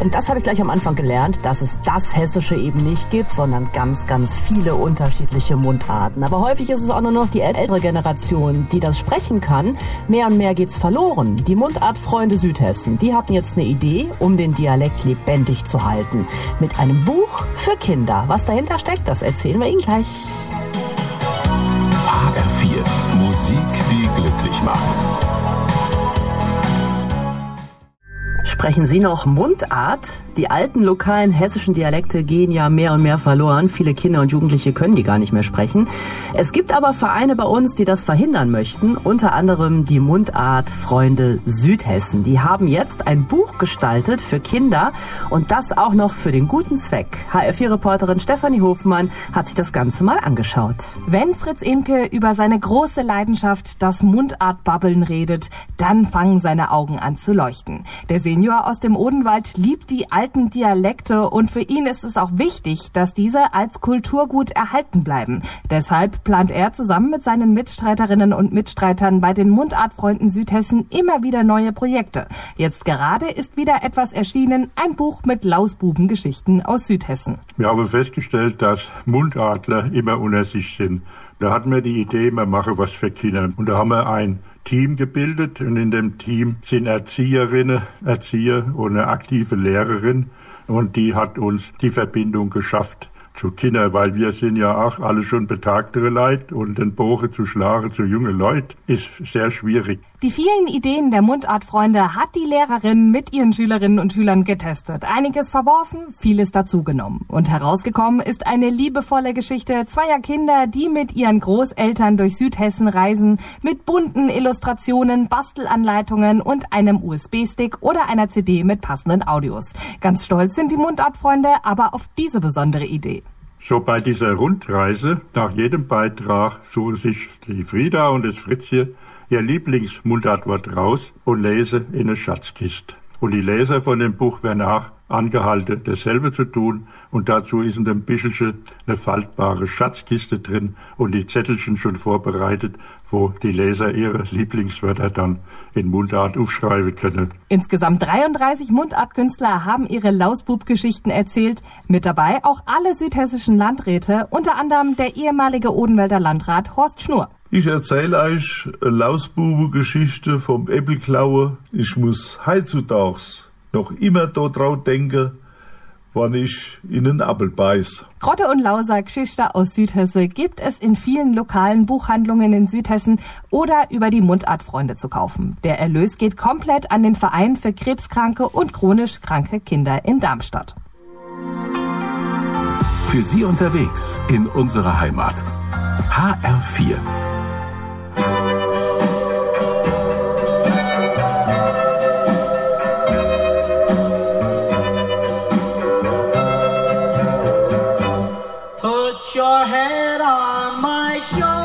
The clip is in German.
Und das habe ich gleich am Anfang gelernt, dass es das Hessische eben nicht gibt, sondern ganz, ganz viele unterschiedliche Mundarten. Aber häufig ist es auch nur noch die ältere Generation, die das sprechen kann. Mehr und mehr geht's verloren. Die Mundartfreunde Südhessen, die hatten jetzt eine Idee, um den Dialekt lebendig zu halten. Mit einem Buch für Kinder. Was dahinter steckt, das erzählen wir Ihnen gleich. HR4, Musik, die glücklich macht. Sprechen Sie noch Mundart? Die alten lokalen hessischen Dialekte gehen ja mehr und mehr verloren. Viele Kinder und Jugendliche können die gar nicht mehr sprechen. Es gibt aber Vereine bei uns, die das verhindern möchten. Unter anderem die Mundartfreunde Südhessen. Die haben jetzt ein Buch gestaltet für Kinder und das auch noch für den guten Zweck. HR4-Reporterin Stefanie Hofmann hat sich das Ganze mal angeschaut. Wenn Fritz Imke über seine große Leidenschaft, das Mundartbabbeln, redet, dann fangen seine Augen an zu leuchten. Der Senior aus dem Odenwald liebt die alten Dialekte und für ihn ist es auch wichtig, dass diese als Kulturgut erhalten bleiben. Deshalb plant er zusammen mit seinen Mitstreiterinnen und Mitstreitern bei den Mundartfreunden Südhessen immer wieder neue Projekte. Jetzt gerade ist wieder etwas erschienen, ein Buch mit Lausbubengeschichten aus Südhessen. Wir haben festgestellt, dass Mundartler immer unter sich sind. Da hatten wir die Idee, wir machen was für Kinder. Und da haben wir ein Team gebildet und in dem Team sind Erzieherinnen, Erzieher und eine aktive Lehrerin und die hat uns die Verbindung geschafft zu Kindern, weil wir sind ja auch alle schon betagtere Leute und den Bogen zu schlagen zu jungen Leuten ist sehr schwierig. Die vielen Ideen der Mundartfreunde hat die Lehrerin mit ihren Schülerinnen und Schülern getestet. Einiges verworfen, vieles dazugenommen. Und herausgekommen ist eine liebevolle Geschichte zweier Kinder, die mit ihren Großeltern durch Südhessen reisen, mit bunten Illustrationen, Bastelanleitungen und einem USB-Stick oder einer CD mit passenden Audios. Ganz stolz sind die Mundartfreunde aber auf diese besondere Idee. So bei dieser Rundreise, nach jedem Beitrag suchen sich die Frieda und das Fritzchen ihr Lieblingsmundartwort raus und lesen in eine Schatzkiste. Und die Leser von dem Buch werden auch angehalten, dasselbe zu tun. Und dazu ist in dem Büchelchen eine faltbare Schatzkiste drin und die Zettelchen schon vorbereitet, wo die Leser ihre Lieblingswörter dann in Mundart aufschreiben können. Insgesamt 33 Mundartkünstler haben ihre Lausbub-Geschichten erzählt. Mit dabei auch alle südhessischen Landräte, unter anderem der ehemalige Odenwälder Landrat Horst Schnurr. Ich erzähle euch eine Lausbuben-Geschichte vom Äppelklaue. Ich muss heutzutage noch immer dort denken, wann ich in den Apfel beiß. Grotte und Lauser Geschichte aus Südhessen gibt es in vielen lokalen Buchhandlungen in Südhessen oder über die Mundartfreunde zu kaufen. Der Erlös geht komplett an den Verein für krebskranke und chronisch kranke Kinder in Darmstadt. Für Sie unterwegs in unserer Heimat. HR4. Put your head on my shoulder.